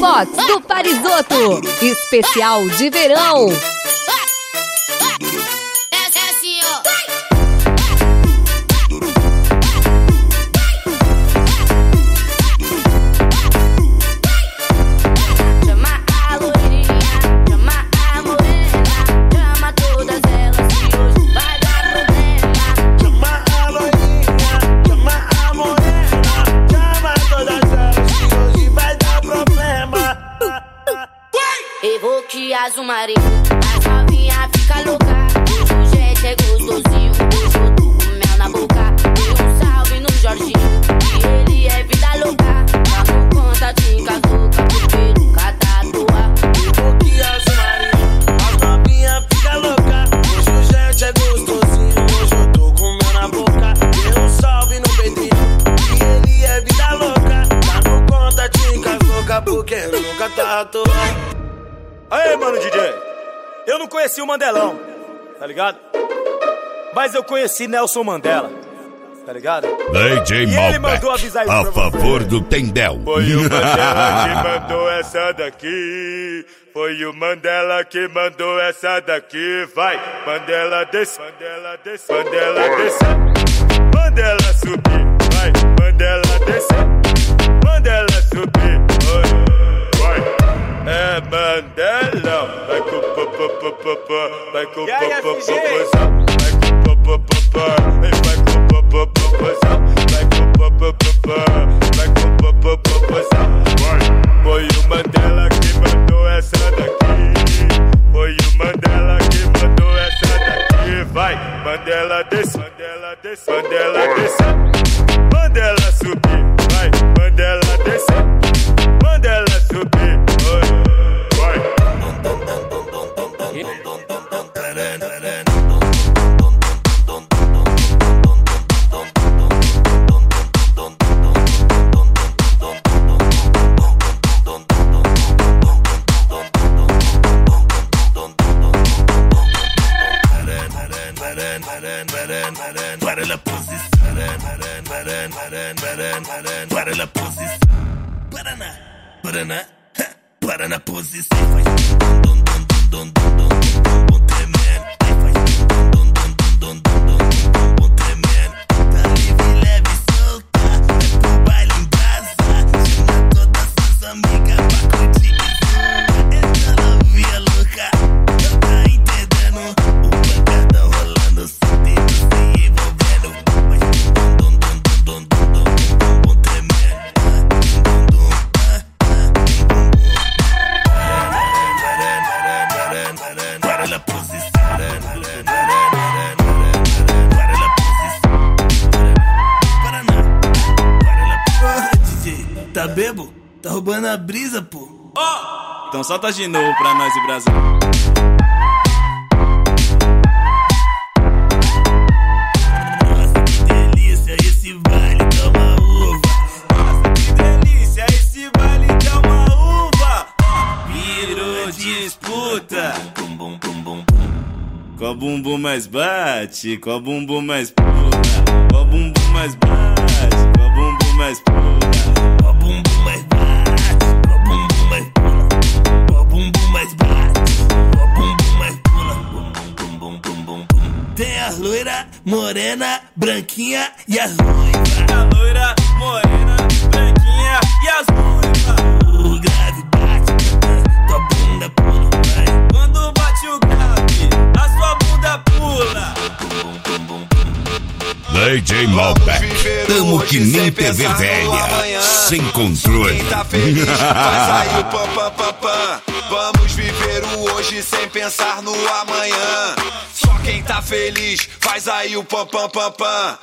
Box do Parisoto, especial de verão. Evoque azul marinho, as novinha fica louca. Hoje o gente é gostosinho, hoje eu tô com mel na boca. Dei um salve no Jorginho, que ele é vida louca. Dá por conta de encasuca, porque nunca tá à toa. Evoque azul marinho, as novinha fica louca. Hoje o gente é gostosinho, hoje eu tô com mel na boca. Dei um salve no Pedrinho, que ele é vida louca. Dá por conta de encasuca, porque nunca tá à toa. Aê, mano, DJ, eu não conheci o Mandelão, tá ligado? Mas eu conheci Nelson Mandela, tá ligado? DJ Malbec, a favor do Tendel. Foi o Mandela que mandou essa daqui. Foi o Mandela que mandou essa daqui. Vai, Mandela desce, Mandela desce, Mandela desce. Mandela subir, vai, Mandela desce. Mandela subir, vai. É Mandelão, vai com popopopopó, vai com popopopopó, vai com popopopopó, vai com popopopopó, vai com popopopopó, vai com popopopopó. Foi o Mandela que mandou essa daqui. Foi o Mandela que mandou essa daqui. Vai, Mandela desce, Mandela desce, Mandela desce. Mandela subir, vai, Mandela desce. Mandela subir. Para la posición, para la posición, para na posição. Tremendo, tá livre, leve e solta. Vai pro baile em brasa, chama todas suas amigas pra curtir. Essa novinha louca, não tá entendendo. O pancadão rolando, sentido se envolvendo. Vai para la posición. DJ, tá bebo? Tá roubando a brisa, pô. Oh! Então solta de novo pra nós e Brasil. Nossa, que delícia, esse baile dá uma uva. Nossa, que delícia, esse baile dá uma uva. Virou disputa. Qual bumbum mais bate, qual bumbum mais pula. Qual bumbum mais bate, qual bumbum mais pula. Qual bumbum mais bate, qual bumbum mais pula. Qual bumbum mais bate, qual bumbum mais pula. Bum, bum, bum, bum, bum. Tem a loira, morena, branquinha e as ruivas. A loira, morena, branquinha e as ruivas. O grave bate, tua bunda pula, vai. Quando bate o grave, a sua bunda pula. DJ Malbec, tamo que nem TV velha, sem controle. Quem tá feliz, faz aí o pam pam pam pam. Vamos viver o hoje sem pensar no amanhã. Só quem tá feliz, faz aí o pam pam pam pam.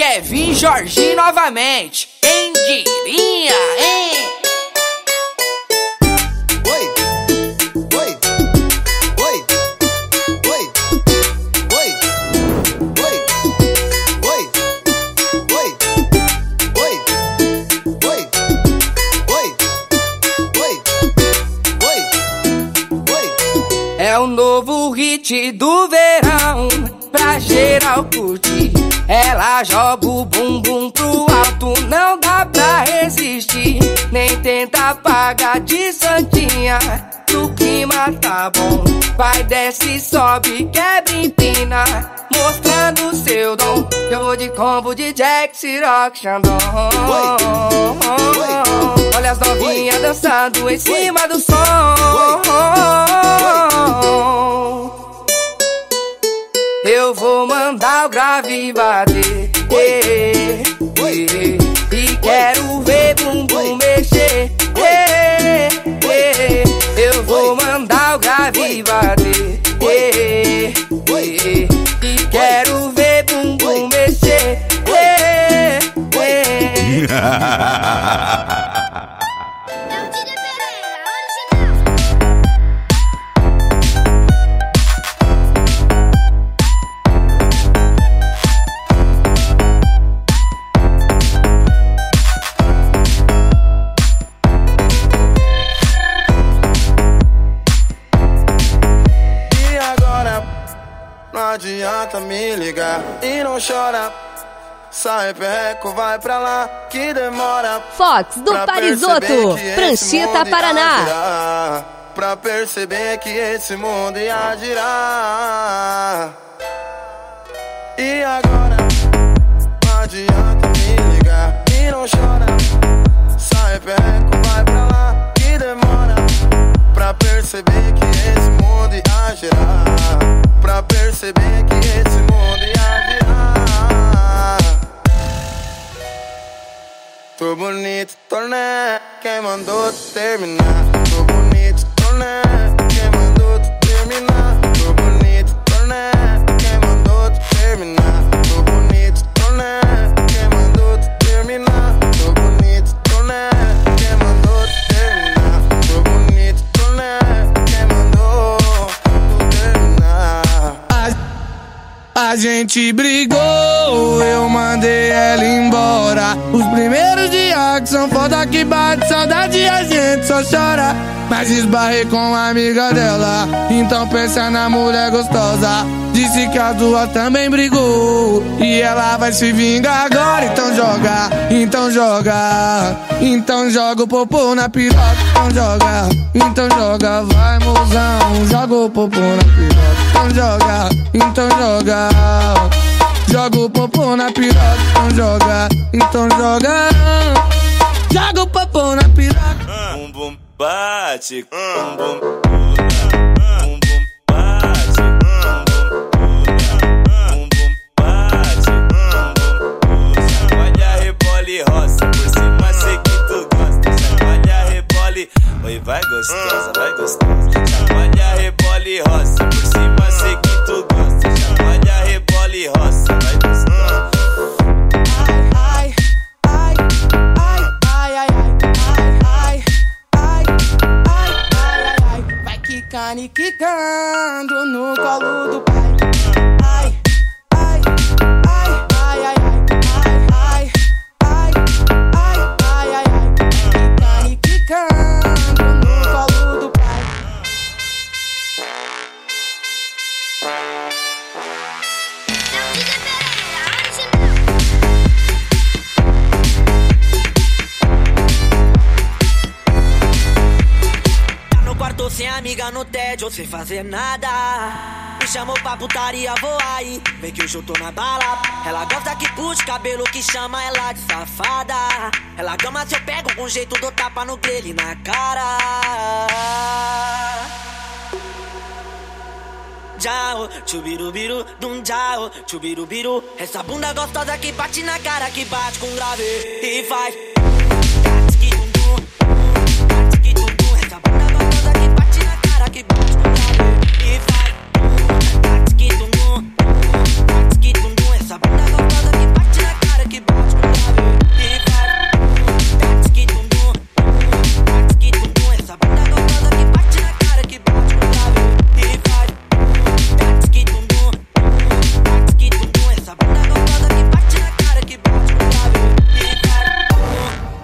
quer vir Jorginho novamente. Quem diria, hein? É o novo hit do verão, pra geral curtir. Ela joga o bumbum pro alto, não dá pra resistir. Nem tenta apagar de santinha, o clima tá bom. Vai, desce, sobe, quebra, empina, mostrando seu dom. Eu vou de combo de Jack, Ciroc, Xandão. Olha as novinhas dançando em cima do som. Eu vou mandar o grave bater, e quero ver bumbum mexer, eu vou mandar o grave bater, e quero ver bumbum mexer. Não adianta me ligar e não chora. Sai perreco, vai pra lá que demora. Fox do Parisoto, Pranchita, Paraná. Pra perceber que esse mundo ia girar. E agora? Não adianta me ligar e não chora. Sai perreco, vai pra lá que demora. Pra perceber que esse mundo ia girar. Pra perceber que esse mundo ia girar. Tô bonito, tô né? Quem mandou tu terminar? Tô bonito, tô né? Quem mandou tu terminar? Tô bonito, tô né? Quem mandou tu terminar? Tô bonito, tô né? Quem mandou tu terminar? Tô bonito, tô né? Quem mandou tu terminar? Tô bonito, tô né? Quem mandou tu terminar? A gente brigou, eu mandei ela embora. Os primeiros dias que são foda que bate saudade, a gente só chora. Mas esbarrei com a amiga dela, então pensa na mulher gostosa. Disse que a duas também brigou e ela vai se vingar agora. Então joga, então joga, então joga o popô na piroca. Então joga, vai mozão, joga o popô na piroca. Então joga, joga o popô na piroca. Então joga, joga o popô na piroca. Bum bum bate, bum bum pula. Bum bum bate, bum bum bate, bum bum pula. Chacoalha, rebola e roça, por cima sei que tu gosta. Chacoalha, rebola e... Oi, vai gostosa, vai gostosa. Chacoalha, rebola e roça, por cima sei que tu gosta. Chacoalha, rebola e roça, vai gostosa. Ai, ai, ai, ai, ai, ai, ai, ai, ai, vai quicando e quicando no colo do pai. Ai, ai, ai, ai, ai, ai, ai, ai, ai, ai, quicando e quicando no colo do pai. Tô sem amiga no tédio, sem fazer nada. Me chamou pra putaria, vou aí. Vem que hoje eu tô na bala. Ela gosta que puxe cabelo, que chama ela de safada. Ela gama se eu pego com jeito, dou tapa no grelho e na cara. Tchau, chubirubiru, dum tchau, chubirubiru. Essa bunda gostosa que bate na cara, que bate com grave e faz